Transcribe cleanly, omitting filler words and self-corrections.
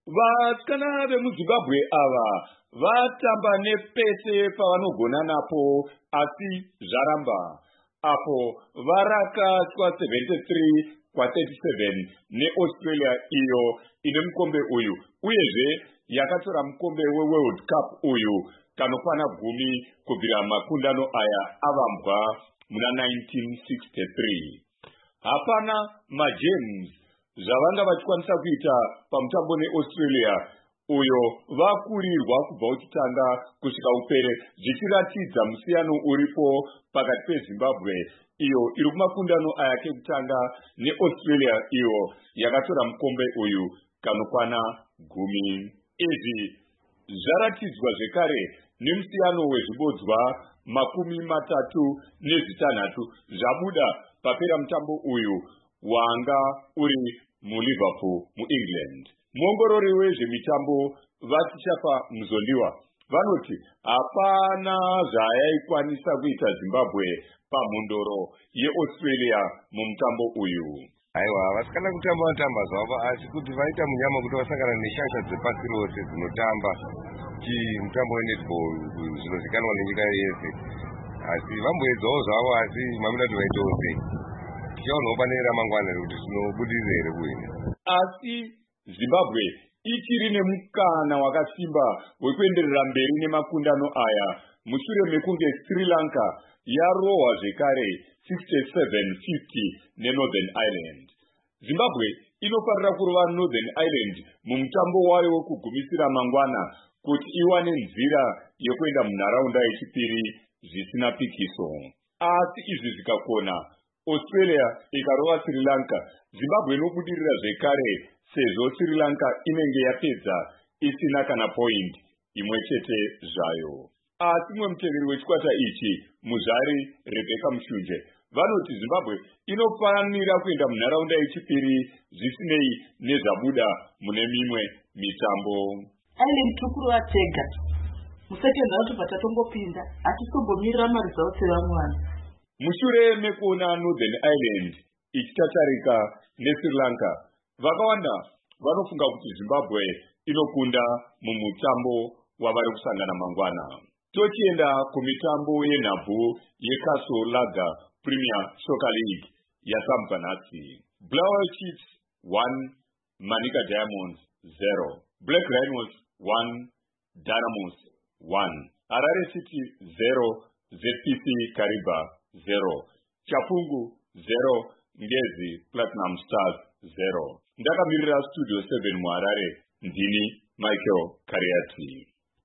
Vasikana vemuZimbabwe ava vatamba nepese pavanogona napo, asi zvaramba. Apo varakaswa 73-37 neAustralia iyo ine mukombe uyu, uyezve yakatora mukombe weWorld Cup uyu kanokwana 10 kubvira makundano aya avambwa muna 1963. Hapana maGames zvavanga vachikwanisa kuita pamutambo neAustralia uyo vakurirwa kubva uchitanga kusvika upere, zvichiratidza musiyano uripo pakati peZimbabwe iyo iri kumakundano aya kekutanga neAustralia iyo yakatora mukombe uyu kanokwana 10. Izvi zvaratidzwa zvekare nemusiyano wezvibodzwa 36 zvabuda papera mutambo uyu wanga uri muLiverpool muEngland. Muongorori wezvemitambo vatichapa muzondiwa vanoti hapana zvayaikwanisa kuita Zimbabwe pamhondoro yeAustralia mumutambo uyu. Aiwa, vasikana kutamba zvavo, asi kuti vaita munyama kuti vasangana neshasha dzepasi rose dzinotamba mutambo wenetball zvinozikanwa nenyika yese. Asi vamboedzawo zvavo, asi mamina kuti vaitawo sei. Tichaonawo pane ramangwana rekuti tinobudirira here kuwina. Asi Zimbabwe ichiri nemukana wakasimba wekuenderera mberi nemakundano aya mushure mekunge Sri Lanka yarohwa zvekare 67-50 neNorthern Ireland. Zimbabwe inofarira kurova Northern Ireland mumutambo wayo wekugumisira mangwana kuti iwane nzira yekuenda munharaunda yechipiri zvisina pikiso. Asi izvi zvikakona, Australia ikarova Sri Lanka, Zimbabwe inobudirira zvekare sezvo Sri Lanka inenge yapedza isina kana point imwe chete zvayo. Asi mwe muteveri wechikwata ichi, muzvari Rebecca Mushunje, vanoti Zimbabwe inofanira kuenda munharaunda yechipiri zvisinei nezvabuda mune mimwe mitambo. Aile mtukuru atega musekenza kuti patatongopinda atitombomirira marizauti evamwana. Mushure mekuona Northern Ireland ichitatarika neSri Lanka, vakawanda vanofunga kuti Zimbabwe inokunda mumutambo wavari kusangana mangwana. Tochienda kumitambo yenhabvu yeCastle Lager Premier Soccer League yatambwa nhasi. Bulawayo Chiefs 1, Manica Diamonds 0, Black Rhinos 1, Dynamos 1, Harare City 0, ZPC Kariba 0, Chapungu 0, Ngezi Platinum Stars 0. Ndakamirira Studio 7 muHarare, ndini Michael Kariati.